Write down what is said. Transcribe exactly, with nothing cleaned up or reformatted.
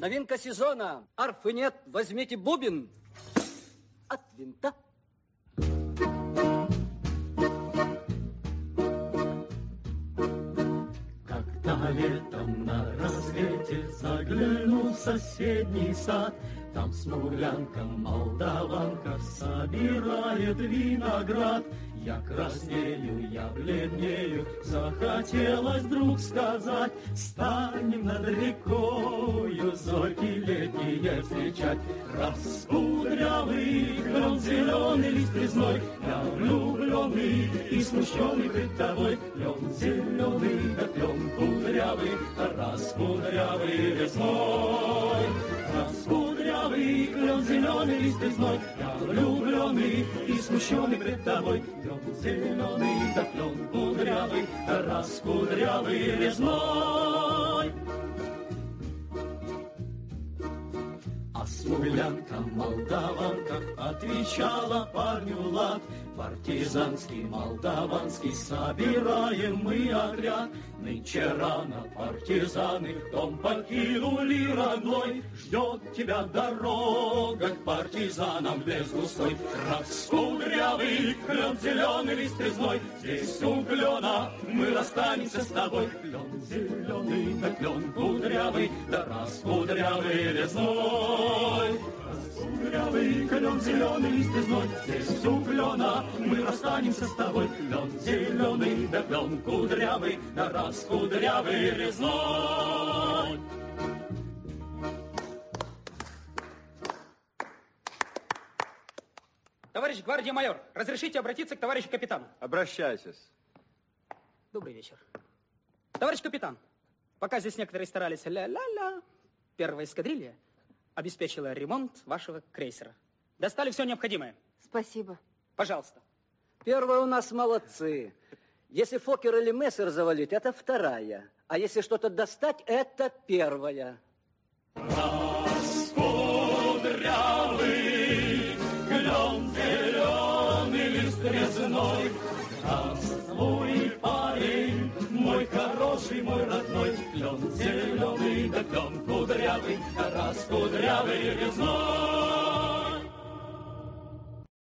Новинка сезона. Арфы нет, возьмите бубен от винта. Когда летом на рассвете заглянул в соседний сад, там смуглянка, молдаванка собирает виноград. Я краснею, я бледнею, захотелось вдруг сказать: станем над рекою зорьки летние встречать. Раскудрявый клен, зеленый лист резной, я влюбленный и смущенный пред тобой. Клен зеленый, да клен кудрявый, раскудрявый резной. Раскудрявый клен, зеленый лист резной, я влюбленный и смущенный пред тобой. Клен зеленый, да клен кудрявый, раскудрявый резной. А смуглянка, молдаванка отвечала парню лад: партизанский, молдаванский, собираем мы отряд. Нынче рано партизаны дом покинули родной. Ждет тебя дорога к партизанам в лес густой. Раскудрявый клен, зеленый лист резной, здесь у клена мы расстанемся с тобой. Клен зеленый, да клен кудрявый, да раскудрявый резной. Раскудрявый клен, зеленый лист резной, здесь у клена мы расстанемся с тобой. Клен зеленый, да клен кудрявый, да раскудрявый резной. Товарищ гвардия-майор, разрешите обратиться к товарищу капитану? Обращайтесь. Добрый вечер. Товарищ капитан, пока здесь некоторые старались ля-ля-ля, первая эскадрилья обеспечила ремонт вашего крейсера. Достали все необходимое. Спасибо. Пожалуйста. Первые у нас молодцы. Если Фокер или Мессер завалить, это вторая. А если что-то достать, это первая. Раскудрявый клен, зеленый лист резной. Здравствуй, парень, мой хороший, мой родной. Клен зеленый, да клен кудрявый, раскудрявый резной.